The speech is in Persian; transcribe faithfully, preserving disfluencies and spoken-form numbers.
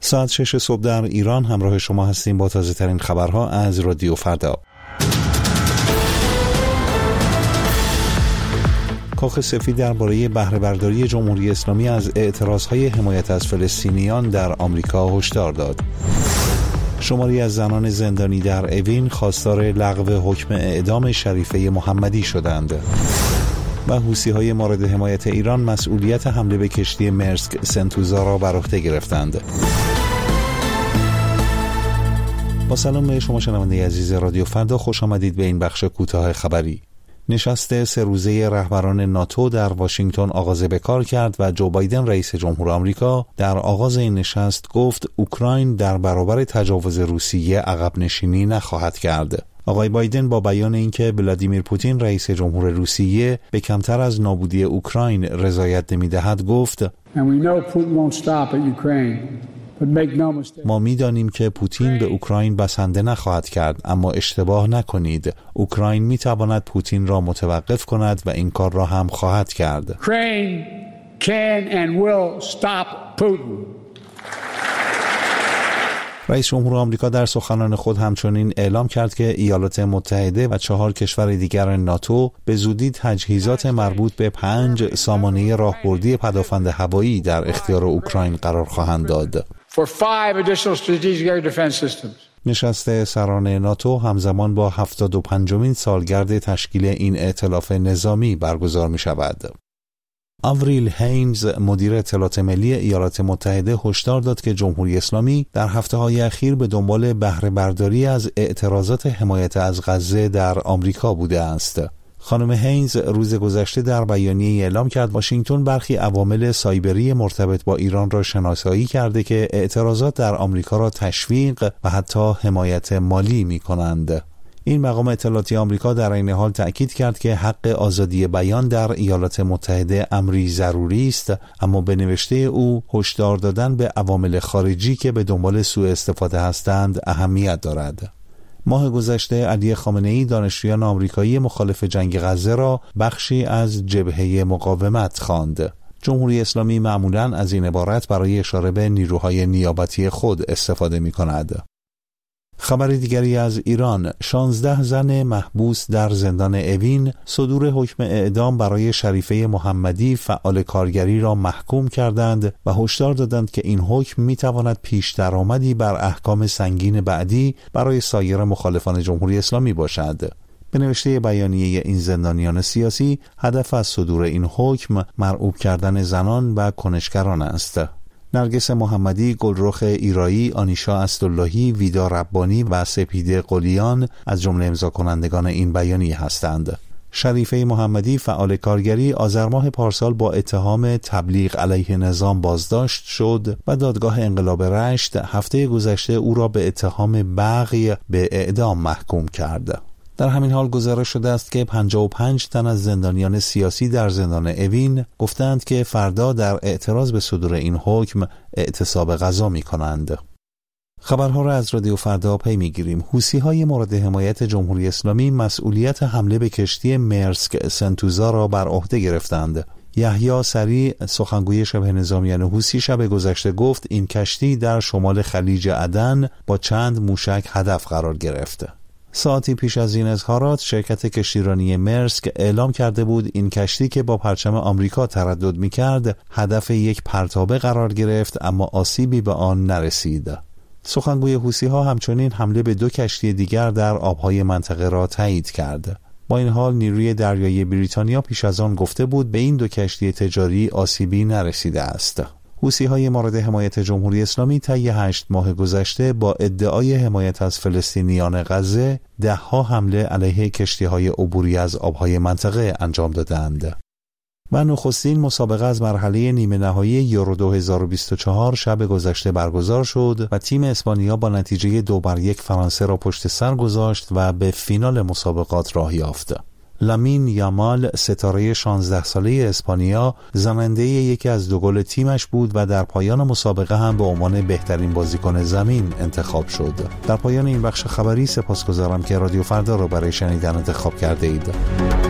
ساعت شش صبح در ایران همراه شما هستیم با تازه ترین خبرها از رادیو فردا. کاخ سفید درباره بهره برداری جمهوری اسلامی از اعتراضهای حمایت از فلسطینیان در آمریکا هشدار داد. شماری از زنان زندانی در اوین خواستار لغو حکم اعدام شریفه محمدی شدند. و حوثی‌های مورد حمایت ایران مسئولیت حمله به کشتی مرسک سنتوزا را بر عهده گرفتند. با سلام به شما شنونده عزیز رادیو فردا، خوش آمدید به این بخش کوتاه خبری. نشست سه روزه رهبران ناتو در واشنگتن آغاز به کار کرد و جو بایدن رئیس جمهور آمریکا در آغاز این نشست گفت اوکراین در برابر تجاوز روسیه عقب نشینی نخواهد کرد. آقای بایدن با بیان اینکه ولادیمیر پوتین رئیس جمهور روسیه به کمتر از نابودی اوکراین رضایت نمی‌دهد گفت ما می‌دانیم که پوتین به اوکراین بسنده نخواهد کرد، اما اشتباه نکنید. اوکراین می‌تواند پوتین را متوقف کند و این کار را هم خواهد کرد. Ukraine can and will stop Putin. رئیس جمهور آمریکا در سخنان خود همچنین اعلام کرد که ایالات متحده و چهار کشور دیگر ناتو به زودی تجهیزات مربوط به پنج سامانه راهبردی پدافند هوایی در اختیار اوکراین قرار خواهند داد. نشست سران ناتو همزمان با هفتاد و پنجمین سالگرد تشکیل این ائتلاف نظامی برگزار می شود. آوریل هینز مدیر اطلاعات ملی ایالات متحده هشدار داد که جمهوری اسلامی در هفته‌های اخیر به دنبال بهره برداری از اعتراضات حمایت از غزه در آمریکا بوده است. خانم هینز روز گذشته در بیانیه‌ای اعلام کرد واشنگتن برخی عوامل سایبری مرتبط با ایران را شناسایی کرده که اعتراضات در آمریکا را تشویق و حتی حمایت مالی می‌کنند. این مقام اطلاعاتی آمریکا در این حال تأکید کرد که حق آزادی بیان در ایالات متحده امری ضروری است، اما به نوشته او هشدار دادن به عوامل خارجی که به دنبال سوء استفاده هستند اهمیت دارد. ماه گذشته علی خامنه‌ای دانشجویان آمریکایی مخالف جنگ غزه را بخشی از جبهه مقاومت خواند. جمهوری اسلامی معمولاً از این عبارت برای اشاره به نیروهای نیابتی خود استفاده می‌کند. خبر دیگری از ایران، شانزده زن محبوس در زندان اوین صدور حکم اعدام برای شریفه محمدی فعال کارگری را محکوم کردند و هشدار دادند که این حکم میتواند پیش درآمدی بر احکام سنگین بعدی برای سایر مخالفان جمهوری اسلامی باشد. به نوشته بیانیه این زندانیان سیاسی، هدف از صدور این حکم مرعوب کردن زنان و کنشگران است. نرگس محمدی، گلرخ ایرایی، آنیشا اسداللهی، ویدا ربانی و سپیده قلیان از جمله امضا کنندگان این بیانیه هستند. شریفه محمدی فعال کارگری آذر ماه پارسال با اتهام تبلیغ علیه نظام بازداشت شد و دادگاه انقلاب رشت هفته گذشته او را به اتهام بغی به اعدام محکوم کرد. در همین حال گزارش شده است که پنجاه و پنج تن از زندانیان سیاسی در زندان اوین گفتند که فردا در اعتراض به صدور این حکم اعتصاب غذا می کنند. خبرها را از رادیو فردا پی می گیریم. حوثی‌های مورد حمایت جمهوری اسلامی مسئولیت حمله به کشتی مرسک سنتوزا را بر عهده گرفتند. یحیی سریع، سخنگوی شبه نظامیان حوثی، شب گذشته گفت این کشتی در شمال خلیج عدن با چند موشک هدف قرار گرفت. ساعتی پیش از این اظهارات شرکت کشتیرانی مرسک اعلام کرده بود این کشتی که با پرچم آمریکا تردد می‌کرد هدف یک پرتابه قرار گرفت، اما آسیبی به آن نرسید. سخنگوی حوثی‌ها همچنین حمله به دو کشتی دیگر در آبهای منطقه را تایید کرد. با این حال نیروی دریایی بریتانیا پیش از آن گفته بود به این دو کشتی تجاری آسیبی نرسیده است. حوثی‌های مورد حمایت جمهوری اسلامی طی هشت ماه گذشته با ادعای حمایت از فلسطینیان غزه ده‌ها حمله علیه کشتی‌های عبوری از آبهای منطقه انجام دادند. و نخستین مسابقه از مرحله نیمه نهایی یورو دو هزار و بیست و چهار شب گذشته برگزار شد و تیم اسپانیا با نتیجه دو بر یک فرانسه را پشت سر گذاشت و به فینال مسابقات راه یافت. لامین یامال، ستاره شانزده ساله اسپانیا، زننده یکی از دو گل تیمش بود و در پایان مسابقه هم به عنوان بهترین بازیکن زمین انتخاب شد. در پایان این بخش خبری سپاسگزارم که رادیو فردا را برای شنیدن انتخاب کرده اید.